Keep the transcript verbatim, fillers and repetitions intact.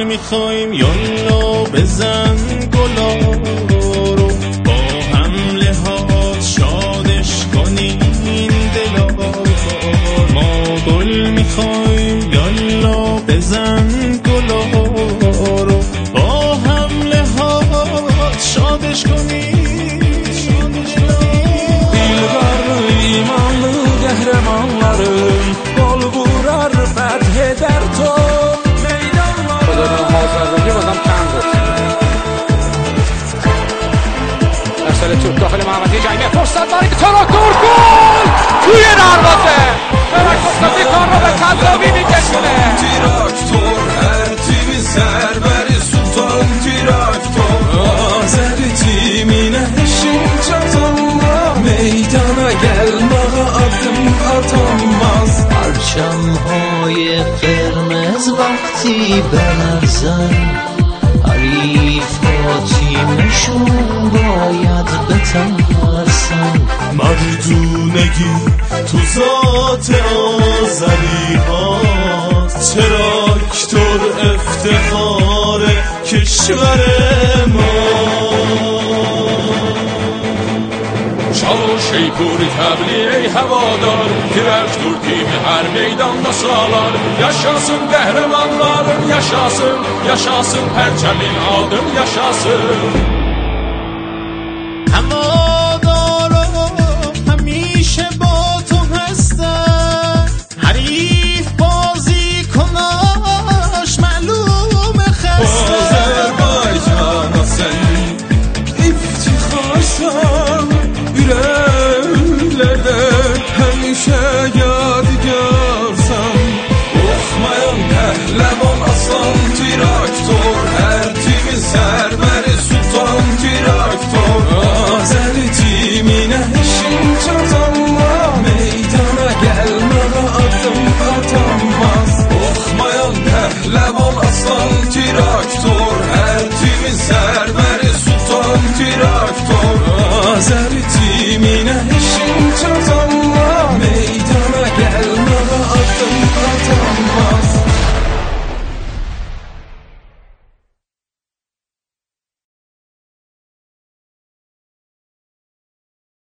میخوایم یالا بزن گلا رو، با حمله ها شادش کنیم دلا رو. ما گل میخوایم یالا بزن گلا رو، با حمله ها شادش کنیم دلا. Dilbar imanlı qəhrəmanlarım Bol vurar fəth edər top Meydanlar خدادان حاضر بازم کم بود. ارسال توپ داخل محمدی جنگی فرصت برای تراکتور گل توی دروازه. تراکتور کار رو به تداوی میکشونه. Traktor hər timi sərbəri sultan traktor Azəri timinə işin çatanma Meydana gəlməğa adım atanmaz پرچم‌های قرمز وقتی بلرزن حریف‌ها تیمشون باید بترسن. مردونگی تو ذات آذری هاست، تراکتور افتخار کشور ما. Çalış ey puri təbli ey havadar Traktor kimi hər meydanda salar Yaşasın qəhrəmanların yaşasın Yaşasın pərçəmin adım yaşasın